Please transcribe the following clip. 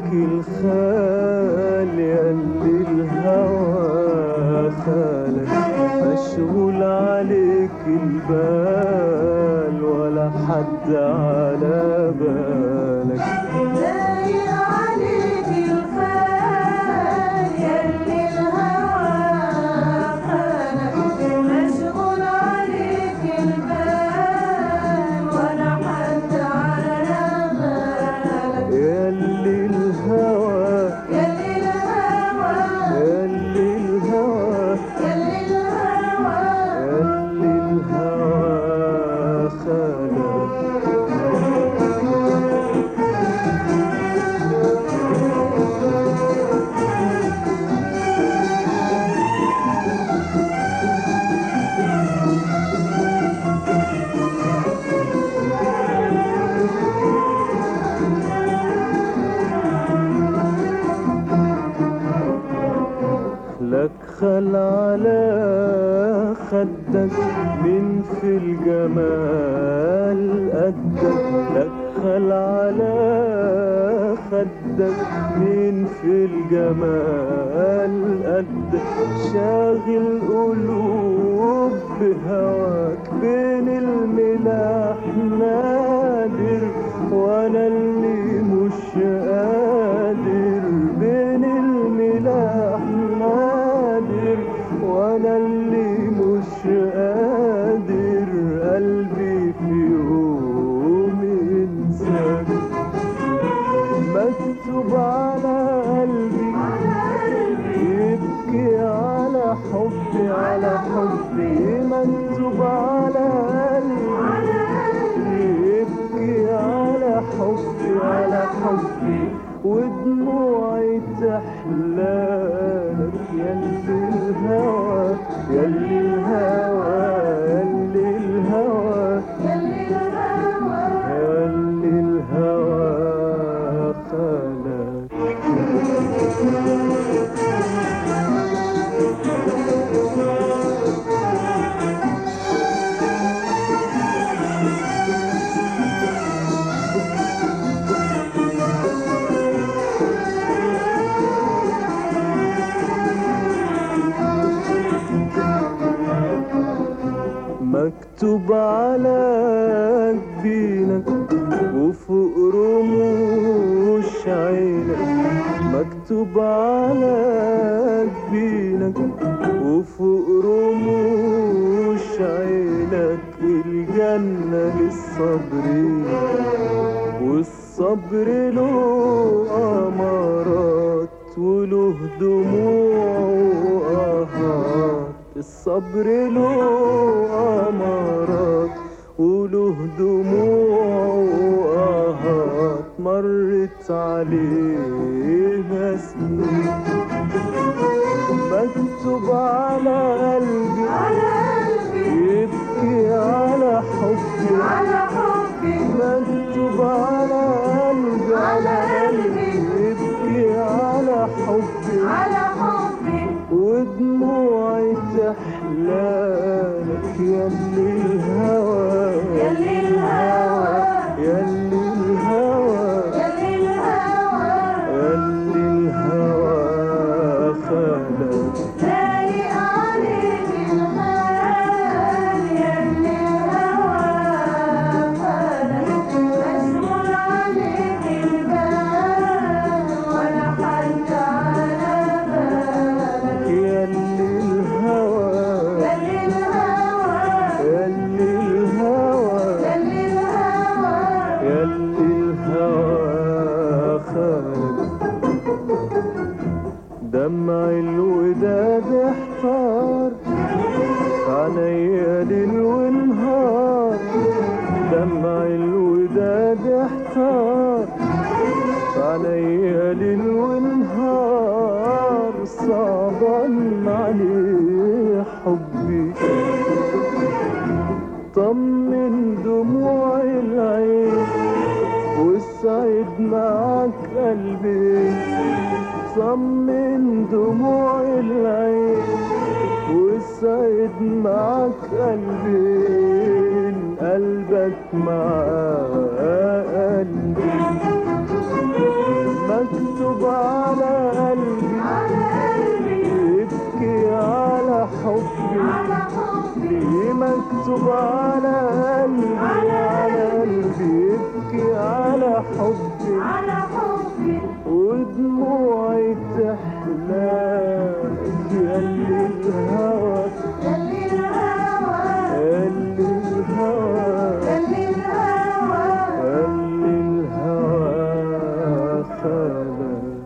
الخال ياللي الهوى خالك، مشغول عليك البال ولا حد على بالك. ضايق عليك الخال ياللي الهوى خالك، مشغول عليك البال ولا حد على بالك. ياللي الهوى ياللي الهوى ياللي الهوى ياللي الهوى ياللي الهوى خالك. لك خل على خدك من في الجمال قدك، لك خل على خدك من في الجمال قدك، شاغل قلوب بهواك بين الملاح نادر، وانا اللي مش قادر بين الملاح نادر، وانا اللي مش قادر قلبي في يوم ينساك. مكتوب على قلبي يبكي على حبي على حبي، مكتوب على قلبي يبكي على حبي على حبي، ودموعي تحلالك. ياللي الهوى ياللي الهوى ياللي الهوى ياللي الهوى ياللي الهوى خالك. مكتوب على جبينك وفوق رموش عينك، مكتوب على جبينك وفوق رموش عينك، الجنة للصابرين والصبر له أمارات وله دموع وآهات، الصبر له أمارات وله دموع وآهات، مرت عليها سنين. مكتوب على قلبي يبكي على حبي على حبي، مكتوب على قلبي يبكي على حبي على حبي، ودموعي تحلالك. ياللي الهوى ياللي الهوى ياللي الهوى ياللي الهوى ياللي الهوى خالك. ضايق عليك الخال ياللي الهوى خالك، مشغول عليك البال ولا حد على بالك. ياللي الهوى ياللي الهوى ياللي الهوى ياللي الهوى ياللي الهوى خالك. دمع الوداد احتار عينيا ليل ونهار، دمع الوداد احتار عينيا ليل ونهار، صعبان عليه حبي. طمن دموع العين والسعيد معاك قلبي، طمن دموع العين والسعيد معاك قلبي، قلبك مع قلبي. مكتوب على قلبي على قلبي يبكي على حبي على حبي ليه مكتوب على قلبي على قلبي يبكي على حبي على حبي ودموعي تحلاك ياللي الهوى يلي الهوى ياللي الهوى يلي الهوى ياللي الهوى خلق